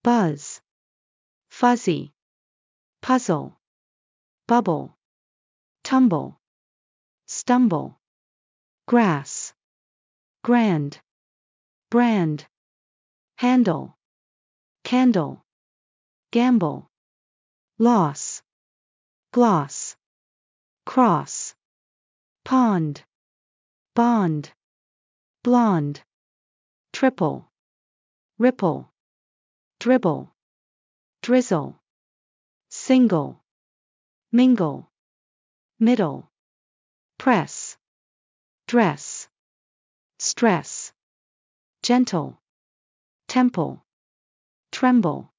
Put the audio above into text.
buzz, fuzzy, puzzle, bubble, tumble, stumble, grass, grand, brand, handle, candle, gamble, loss, gloss, cross, pond, bond, blonde, triple, ripple, dribble, drizzle, single, mingle, middle, press, dress, stress, gentle, temple, tremble,